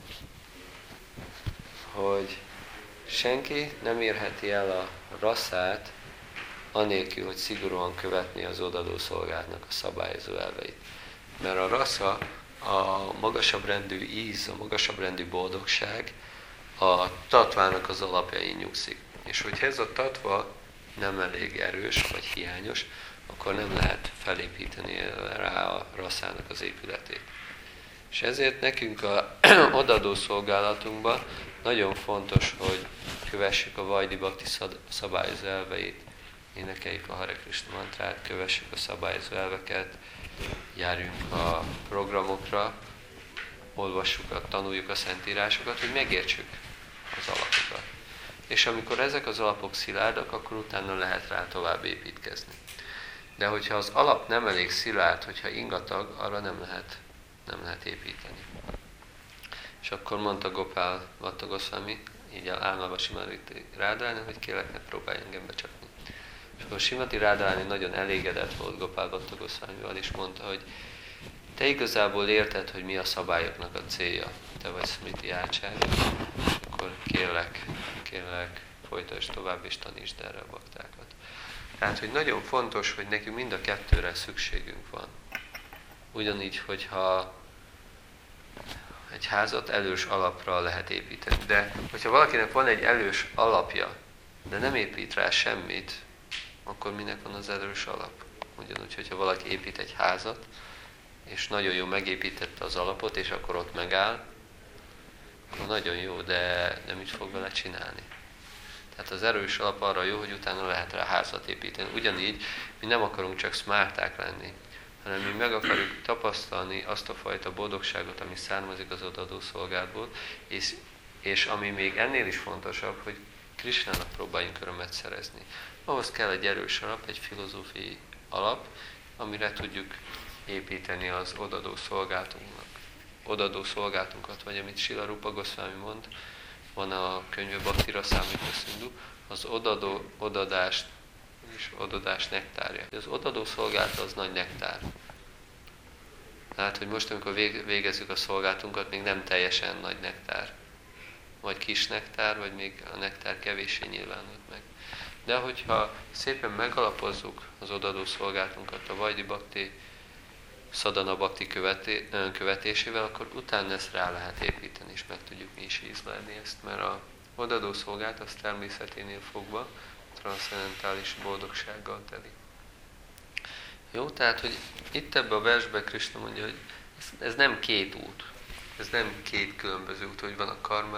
Hogy senki nem érheti el a rasszát anélkül, hogy szigorúan követni az odadó szolgálatnak a szabályozó elveit. Mert a rassza, a magasabb rendű íz, a magasabb rendű boldogság a tatvának az alapjain nyugszik. És hogyha ez a tatva nem elég erős vagy hiányos, akkor nem lehet felépíteni rá a rasszának az épületét. És ezért nekünk a odadó szolgálatunkban nagyon fontos, hogy kövessük a Vajdi Bhakti szabályozó elveit, énekeljük a Hare Krishna mantrát, kövessük a szabályozó elveket, járjunk a programokra, olvassuk, tanuljuk a szentírásokat, hogy megértsük az alapokat. És amikor ezek az alapok szilárdak, akkor utána lehet rá tovább építkezni. De hogyha az alap nem elég szilárd, hogyha ingatag, arra nem lehet építeni. És akkor mondta Gopál Bhatta Goszvámi, így álmában Srimati Radharani, hogy kérlek, ne próbálj engem becsapni. És akkor Srimati Radharani nagyon elégedett volt Gopál Bhatta Goszvámival, és mondta, hogy te igazából érted, hogy mi a szabályoknak a célja. Te vagy Smriti Acharya, és akkor kérlek, folytasd tovább, és tanítsd erre a baktákat. Tehát, hogy nagyon fontos, hogy nekünk mind a kettőre szükségünk van. Ugyanígy, hogyha egy házat erős alapra lehet építeni. De hogyha valakinek van egy erős alapja, de nem épít rá semmit, akkor minek van az erős alap? Ugyanúgy, hogyha valaki épít egy házat, és nagyon jó megépítette az alapot, és akkor ott megáll, akkor nagyon jó, de mit fog vele csinálni? Tehát az erős alap arra jó, hogy utána lehet rá házat építeni. Ugyanígy mi nem akarunk csak smarták lenni, hanem mi meg akarjuk tapasztalni azt a fajta boldogságot, ami származik az odadó szolgálatból, és ami még ennél is fontosabb, hogy Krishnának próbáljunk örömet szerezni. Ahhoz kell egy erős alap, egy filozófiai alap, amire tudjuk építeni az odadó szolgálatunkat, vagy amit Srila Rupa Goszvámi mond, van a könyve Bhakti Rasamrita Sindhu, az odadás nektárja. Az odadó szolgálat az nagy nektár. Tehát, hogy most, amikor végezzük a szolgálatunkat, még nem teljesen nagy nektár. Vagy kis nektár, vagy még a nektár kevéssé nyilvánult meg. De hogyha szépen megalapozzuk az odadó szolgálatunkat a Vajdi Bhakti, Szadana Bhakti követésével, akkor utána ezt rá lehet építeni, és meg tudjuk mi is ízlelni ezt, mert a odadó szolgálat az természeténél fogva transzcendentális boldogsággal teli. Jó, tehát, hogy itt ebben a versben Krishna mondja, hogy ez nem két út, ez nem két különböző út, hogy van a karmának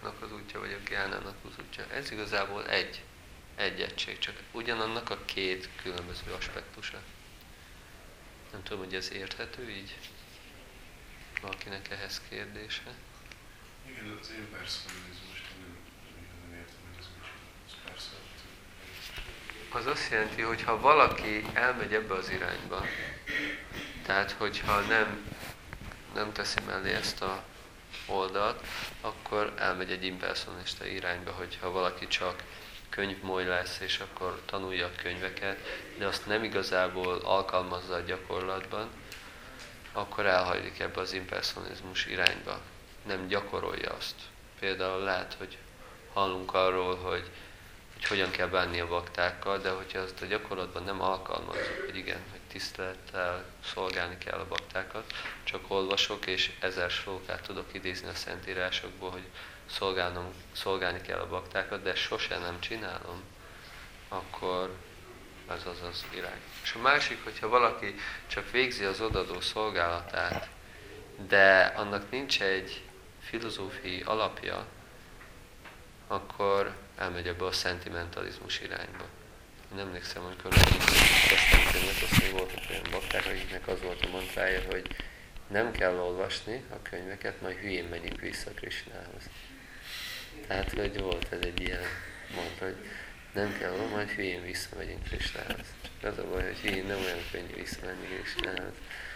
jóságnak az útja, vagy a gyánának az útja. Ez igazából egy egység, csak ugyanannak a két különböző aspektusa. Nem tudom, hogy ez érthető így? Valakinek ehhez kérdése? Igen, az én personalizmus, nem értem, hogy ez persze. Az azt jelenti, hogy ha valaki elmegy ebbe az irányba, tehát hogyha nem teszi mellé ezt a oldalt, akkor elmegy egy impersonalista irányba, hogyha valaki csak könyvmoly lesz, és akkor tanulja a könyveket, de azt nem igazából alkalmazza a gyakorlatban, akkor elhajlik ebbe az impersonalizmus irányba. Nem gyakorolja azt. Például lehet, hogy hallunk arról, hogy hogyan kell bánni a baktákkal, de hogyha azt a gyakorlatban nem alkalmazzuk, hogy igen, hogy tisztelettel szolgálni kell a baktákat, csak olvasok, és 1000 slókát tudok idézni a Szentírásokból, hogy szolgálni kell a baktákat, de sosem nem csinálom, akkor ez az irány. És a másik, hogyha valaki csak végzi az odadó szolgálatát, de annak nincs egy filozófiai alapja, akkor elmegy ebbe a szentimentalizmus irányba. Én emlékszem, amikor kezdtem könyvet, azt még voltak olyan bakták, akiknek az volt a mantrája, hogy nem kell olvasni a könyveket, majd hülyén megyünk vissza Krisnához. Tehát, hogy volt ez egy ilyen mantra, hogy nem kell, majd hülyén visszamegyünk Krisnához. Az a baj, hogy hülyén nem olyan könnyű visszamenni Krisnához.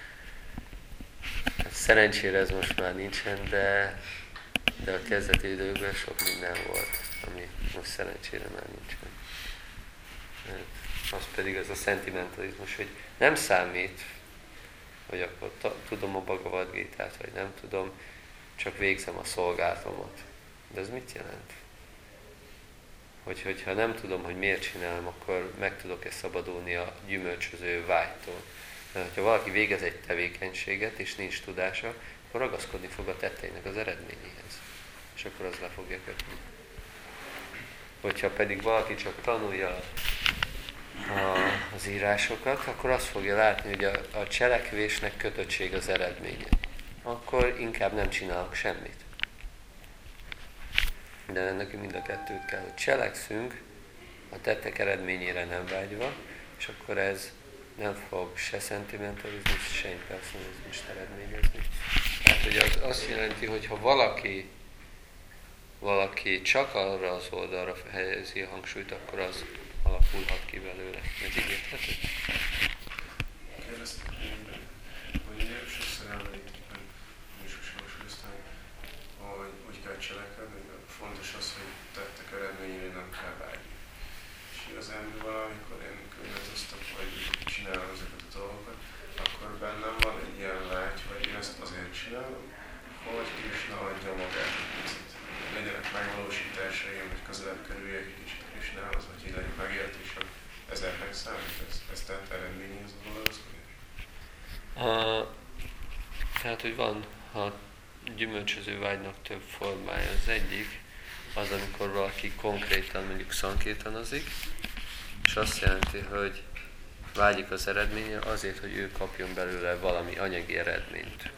Hát szerencsére ez most már nincsen, de a kezdeti időkben sok minden volt, ami most szerencsére már nincsen. Az pedig az a szentimentalizmus, hogy nem számít, hogy akkor tudom a Bhagavad Gitát, vagy nem tudom, csak végzem a szolgálatomat. De ez mit jelent? Hogyha nem tudom, hogy miért csinálom, akkor meg tudok-e szabadulni a gyümölcsöző vágytól. De ha valaki végez egy tevékenységet, és nincs tudása, akkor ragaszkodni fog a tetteinek az eredményéhez. És akkor az le fogja kötni. Hogyha pedig valaki csak tanulja az írásokat, akkor azt fogja látni, hogy a cselekvésnek kötöttség az eredménye. Akkor inkább nem csinálok semmit. De nekünk mind a kettőt kell, hogy cselekszünk a tettek eredményére nem vágyva, és akkor ez nem fog se szentimentalizmus, se impersonalizmust eredményezni. Tehát, hogy az azt jelenti, hogy ha valaki csak arra az oldalra helyezi a hangsúlyt, akkor az alakulhat ki belőle. Ez így érthető? Kérdeztem, hogy én sokszor elmenítettem, és sosem hangsúlyoztam, hogy úgy kell cselekedni, de fontos az, hogy tettek eredményére nem kell vágyni. És igazán valamikor én könyvet osztok, vagy csinálom ezeket a dolgokat, akkor bennem van egy ilyen vágy, hogy én ezt azért csinálom, hogy Krisna adja magát egy picit. Legyenek megvalósításaim, hogy közelebb kerüljek egy kicsit Krisnához, vagy így legyen megéltésem. Ezeknek számít, ez tett eredményhez a dolgozkodás? Tehát, hogy van a gyümölcsöző vágynak több formája. Az egyik az, amikor valaki konkrétan mondjuk szankétanozik, és azt jelenti, hogy vágyik az eredménye azért, hogy ő kapjon belőle valami anyagi eredményt.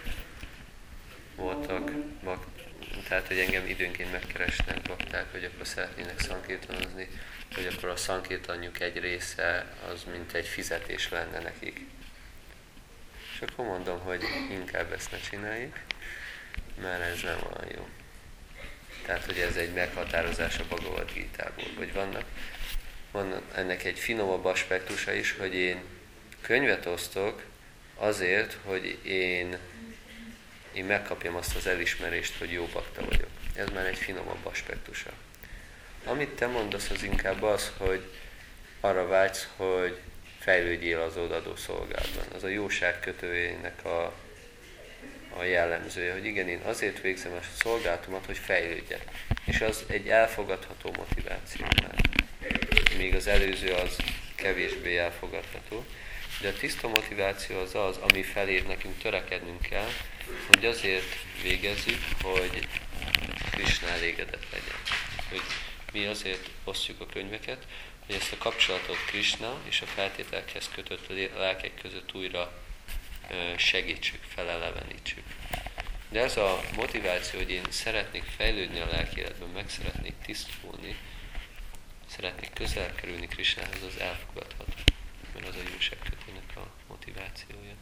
Voltak tehát, hogy engem időnként megkeresnek bakták, hogy akkor szeretnének szankétanozni, hogy akkor a szankétanjuk egy része az mint egy fizetés lenne nekik. És akkor mondom, hogy inkább ezt ne csináljuk, mert ez nem olyan jó. Tehát, hogy ez egy meghatározás a Bhagavad Gitából, hogy van ennek egy finomabb aspektusa is, hogy én könyvet osztok azért, hogy én megkapjam azt az elismerést, hogy jó bakta vagyok. Ez már egy finomabb aspektusa. Amit te mondasz, az inkább az, hogy arra vágysz, hogy fejlődjél az odadó szolgálatban. Az a jóság kötőjének a jellemzője, hogy igen, én azért végzem a szolgálatomat, hogy fejlődjek. És az egy elfogadható motiváció már. Még az előző az kevésbé elfogadható. De a tiszta motiváció az, ami felé nekünk törekednünk kell, hogy azért végezzük, hogy Krisna elégedett legyen. Hogy mi azért osztjuk a könyveket, hogy ezt a kapcsolatot Krisna és a feltételekhez kötött lelkek között újra segítsük, felelevenítsük. De ez a motiváció, hogy én szeretnék fejlődni a lelkéletben, meg szeretnék tisztulni, szeretnék közel kerülni Krisnához, az elfogadható. Mert az a jóságkötőnek a motivációja.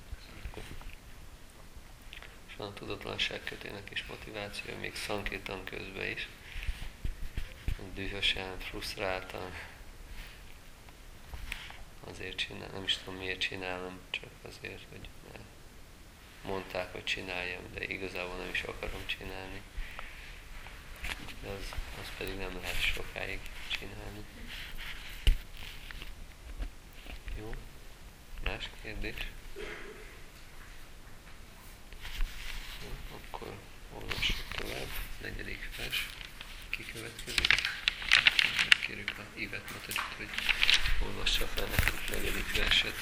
És van a tudatlanságkötőnek is motivációja, még szankirtan közben is. Dühösen, frusztráltan. Azért csinálom, nem is tudom miért csinálom, csak azért, hogy mondták, hogy csináljam, de igazából nem is akarom csinálni. De az pedig nem lehet sokáig csinálni. Jó? Más kérdés? Jó, akkor olvassuk tovább. 4. vers. Ki következik? Kérjük a Ivet Matadit, hogy olvassa fel nekünk 4. verset.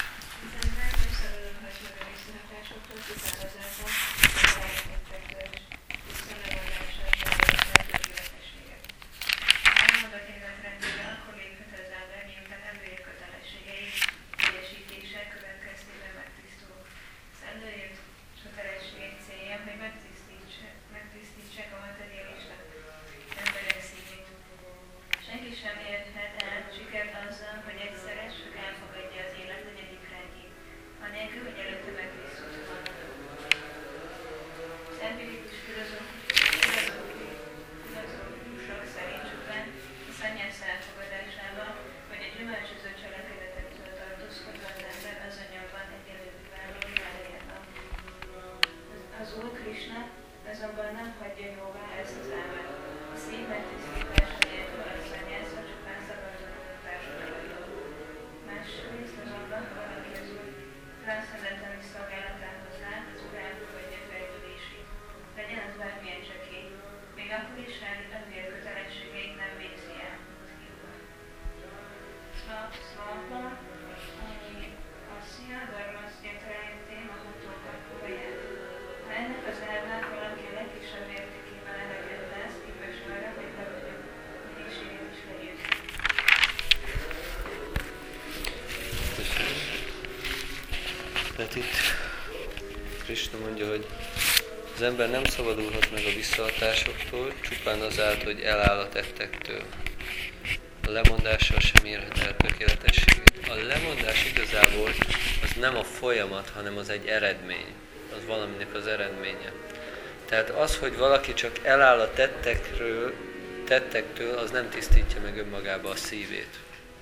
Tehát itt Krishna mondja, hogy az ember nem szabadulhat meg a visszahatásoktól, csupán azáltal, hogy eláll a tettektől. A lemondással sem érhet el tökéletességet. A lemondás igazából az nem a folyamat, hanem az egy eredmény. Az valaminek az eredménye. Tehát az, hogy valaki csak eláll a tettektől, az nem tisztítja meg önmagába a szívét.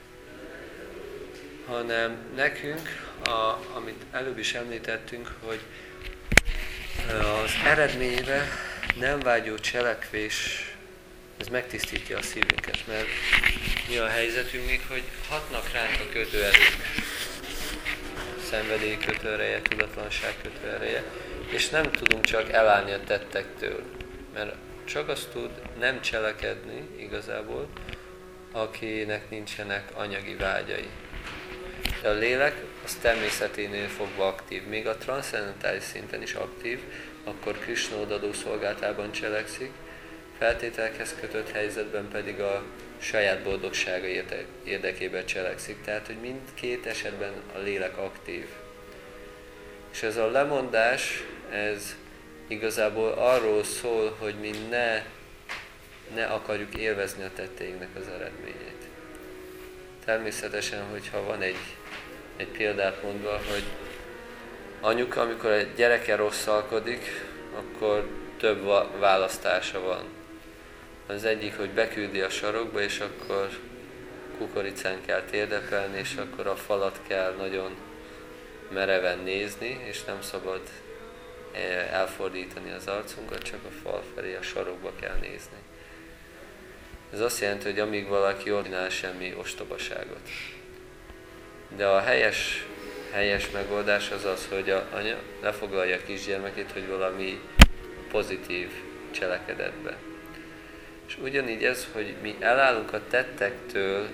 Hanem nekünk, amit előbb is említettünk, hogy az eredményre nem vágyó cselekvés, ez megtisztítja a szívünket, mert mi a helyzetünk még, hogy hatnak ránk a kötőerők, szenvedély kötőereje, tudatlanság kötőereje, és nem tudunk csak elállni a tettektől, mert csak azt tud nem cselekedni igazából, akinek nincsenek anyagi vágyai. De a lélek az természeténél fogva aktív, még a transzcendentális szinten is aktív, akkor Krishna odadó szolgálatában cselekszik, feltételekhez kötött helyzetben pedig a saját boldogsága érdekében cselekszik. Tehát, hogy mindkét esetben a lélek aktív. És ez a lemondás, ez igazából arról szól, hogy mi ne akarjuk élvezni a tetteinknek az eredményét. Természetesen, hogyha van egy példát mondva, hogy anyuka, amikor egy gyereke rosszalkodik, akkor több választása van. Az egyik, hogy beküldi a sarokba, és akkor kukoricán kell térdepelni, és akkor a falat kell nagyon mereven nézni, és nem szabad elfordítani az arcunkat, csak a fal felé, a sarokba kell nézni. Ez azt jelenti, hogy amíg valaki jól csinál, semmi ostobaságot. De a helyes megoldás az az, hogy anya lefoglalja a kisgyermekét, hogy valami pozitív cselekedetbe. És ugyanígy ez, hogy mi elállunk a tettektől,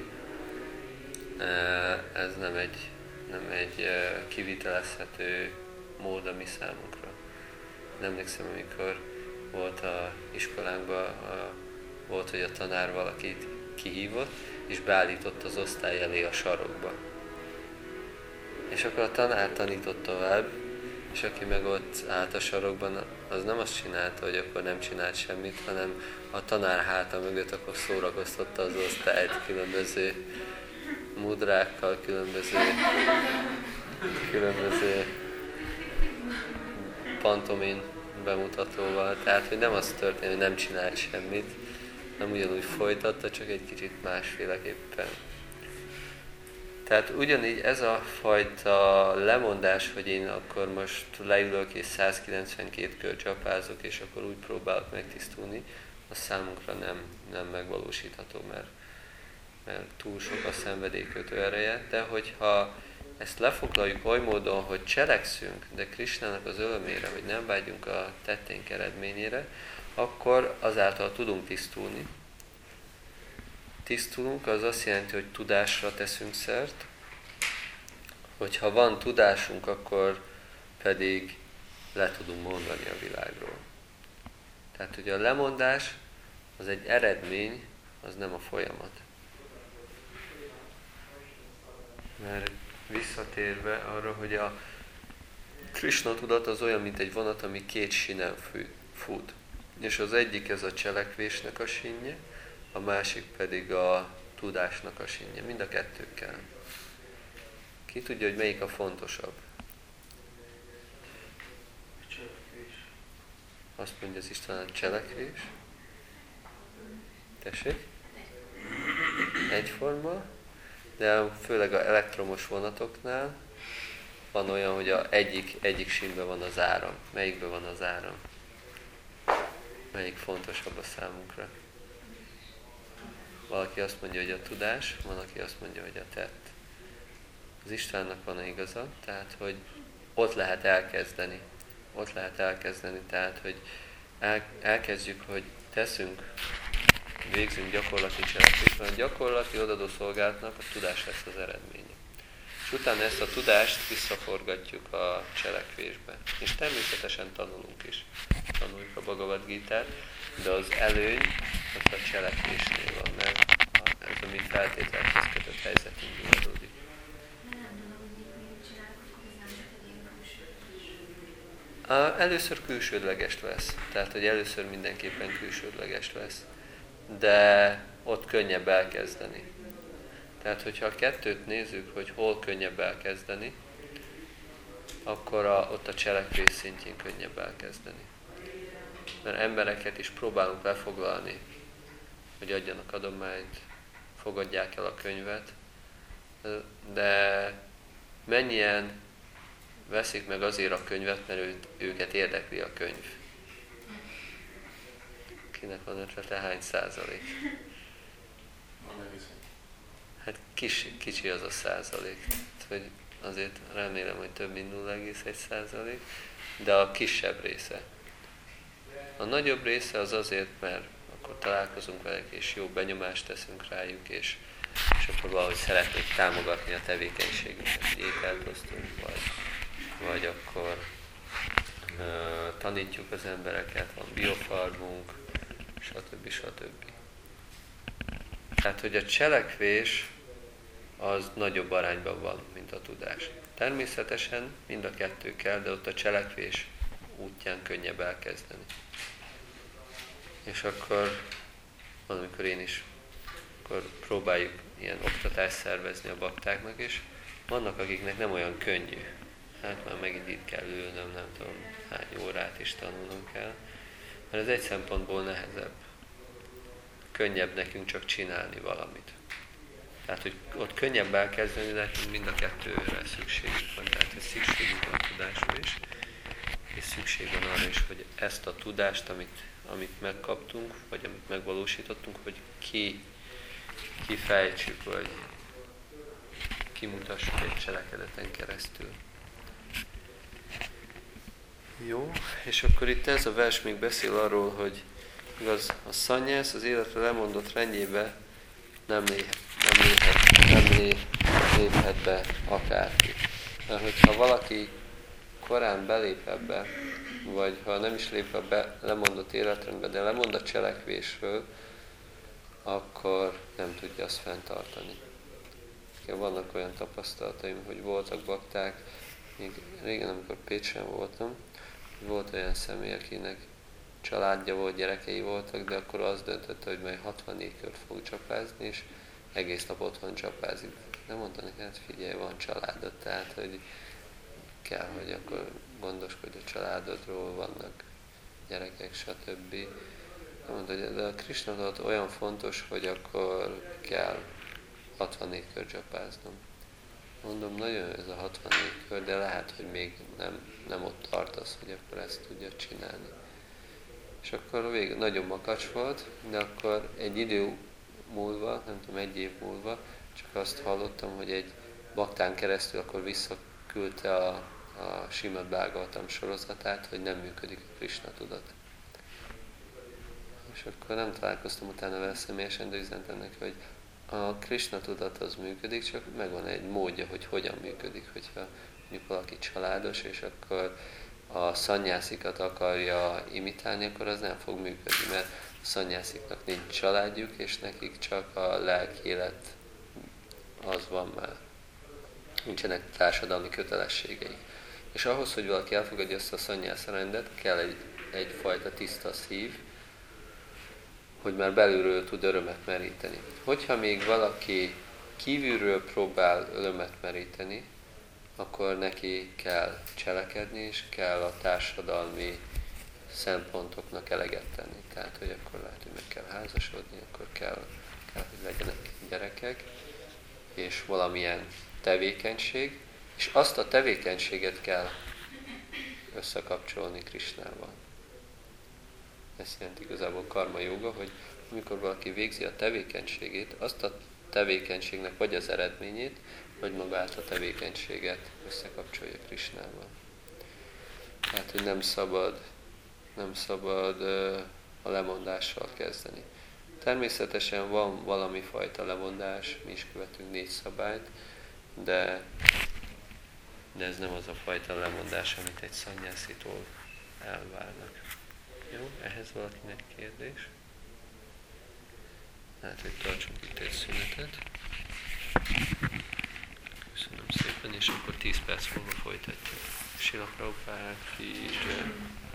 ez nem egy kivitelezhető mód a mi számunkra. Emlékszem, amikor volt a iskolánkban, volt, hogy a tanár valakit kihívott, és beállított az osztály elé a sarokba. És akkor a tanár tanított tovább, és aki meg ott állt a sarokban, az nem azt csinálta, hogy akkor nem csinált semmit, hanem a tanár háta mögött akkor szórakoztatta az osztályt különböző mudrákkal, különböző pantomin bemutatóval. Tehát, hogy nem az történt, hogy nem csinált semmit, nem ugyanúgy folytatta, csak egy kicsit másféleképpen. Tehát ugyanígy ez a fajta lemondás, hogy én akkor most leülök és 192 kör csapázok, és akkor úgy próbálok megtisztulni, az számunkra nem megvalósítható, mert túl sok a szenvedélykötő ereje. De hogyha ezt lefoglaljuk oly módon, hogy cselekszünk, de Krisnának az örömére, hogy nem vágyunk a tetténk eredményére, akkor azáltal tudunk tisztulni. Tisztulunk, az azt jelenti, hogy tudásra teszünk szert. Hogyha van tudásunk, akkor pedig le tudunk mondani a világról. Tehát ugye a lemondás az egy eredmény, az nem a folyamat. Mert visszatérve arra, hogy a Krisna tudat az olyan, mint egy vonat, ami két sínen fut. És az egyik ez a cselekvésnek a sínje, a másik pedig a tudásnak a sínje. Mind a kettő kell. Ki tudja, hogy melyik a fontosabb? Cselekvés. Azt mondja az István, a cselekvés. Tessék? Egyforma, de főleg az elektromos vonatoknál van olyan, hogy egyik sínben van az áram. Melyikben van az áram? Melyik fontosabb a számunkra? Valaki azt mondja, hogy a tudás, van, aki azt mondja, hogy a tett. Az Istvánnak van igaza, tehát, hogy ott lehet elkezdeni. Ott lehet elkezdeni, tehát, hogy elkezdjük, hogy végzünk gyakorlati cselekvést, mert a gyakorlati odadó szolgálatnak a tudás lesz az eredménye. És utána ezt a tudást visszaforgatjuk a cselekvésbe. És természetesen tanulunk is. Tanuljuk a Bhagavad Gitát, de az előny az a cselekvésnél van, mert ez a mi feltételhez kötött helyzetünkből adódik. Először külsődlegest vesz. Tehát, hogy először mindenképpen külsődlegest vesz. De ott könnyebb elkezdeni. Tehát, hogyha a kettőt nézzük, hogy hol könnyebb elkezdeni, akkor ott a cselekvés szintjén könnyebb elkezdeni. Mert embereket is próbálunk lefoglalni, hogy adjanak adományt, fogadják el a könyvet, de mennyien veszik meg azért a könyvet, mert őket érdekli a könyv. Kinek van ötlete, hány százalék? Hát kicsi az a százalék. Hogy azért remélem, hogy több mint 0,1%, de a kisebb része. A nagyobb része az azért, mert akkor találkozunk velük, és jó benyomást teszünk rájuk, és akkor valahogy szeretnék támogatni a tevékenységünket, hogy ételt osztunk, vagy akkor tanítjuk az embereket, van biofarmunk, stb. Tehát, hogy a cselekvés az nagyobb arányban van, mint a tudás. Természetesen mind a kettő kell, de ott a cselekvés útján könnyebb elkezdeni. És akkor valamikor én is akkor próbáljuk ilyen oktatást szervezni a baktáknak, és vannak, akiknek nem olyan könnyű. Hát már megint itt kell ülnöm, nem tudom hány órát is tanulnom kell, mert ez egy szempontból nehezebb. Könnyebb nekünk csak csinálni valamit. Tehát, hogy ott könnyebb elkezdeni, de mind a kettőre szükségünk van. Tehát, hogy szükségünk van a tudásra is, és szükség van arra is, hogy ezt a tudást, amit megkaptunk, vagy amit megvalósítottunk, hogy kifejtsük, vagy kimutassuk egy cselekedeten keresztül. Jó, és akkor itt ez a vers még beszél arról, hogy igaz, a szanyász az életre lemondott rendjébe nem léphet be akárki. Mert hogyha valaki korán belép ebbe, vagy ha nem is lép be lemondott életrendbe, de lemond a cselekvésről, akkor nem tudja azt fenntartani. Vannak olyan tapasztalataim, hogy voltak bakták, még régen, amikor Pécsen voltam, volt olyan személy, akinek családja volt, gyerekei voltak, de akkor az döntötte, hogy majd 64 kört fog csapázni, és egész nap otthon csapázik. De mondta neki, hát figyelj, van családod, tehát hogy kell, hogy akkor gondoskodj a családodról, vannak gyerekek, stb. De mondta, hogy de a Krisna tudat olyan fontos, hogy akkor kell 64 kör csapáznom. Mondom, nagyon ez a 64 kör, de lehet, hogy még nem ott tartasz, hogy akkor ezt tudja csinálni. És akkor végül nagyon makacs volt, de akkor egy idő múlva, nem tudom, 1 év múlva, csak azt hallottam, hogy egy baktán keresztül akkor visszaküldte a Srimad Bhagavatam sorozatát, hogy nem működik a Krisna tudat. És akkor nem találkoztam utána vele személyesen, de üzentem neki, hogy a Krisna tudat az működik, csak megvan egy módja, hogy hogyan működik, hogyha mondjuk valaki családos, és akkor a szannyászikat akarja imitálni, akkor az nem fog működni, mert a szannyásziknak nincs családjuk, és nekik csak a lelki élet az van már. Nincsenek társadalmi kötelességeik. És ahhoz, hogy valaki elfogadja ezt a szannyász rendet, kell egyfajta tiszta szív, hogy már belülről tud örömet meríteni. Hogyha még valaki kívülről próbál örömet meríteni, akkor neki kell cselekedni, és kell a társadalmi szempontoknak eleget tenni. Tehát, hogy akkor lehet, hogy meg kell házasodni, akkor kell hogy legyenek gyerekek, és valamilyen tevékenység, és azt a tevékenységet kell összekapcsolni Krisnával. Ez jelenti igazából karma jóga, hogy amikor valaki végzi a tevékenységét, azt a tevékenységnek vagy az eredményét, vagy magát a tevékenységet összekapcsolja Krisnával. Tehát, hogy nem szabad a lemondással kezdeni. Természetesen van valami fajta lemondás, mi is követünk 4 szabályt, de ez nem az a fajta lemondás, amit egy szannyászitól elvárnak. Jó, ehhez valakinek kérdés? Hát, hogy tartsunk itt egy szünetet. Köszönöm szépen, és akkor 10 perc múlva folytatjuk. Srila Prabhupád ki jai.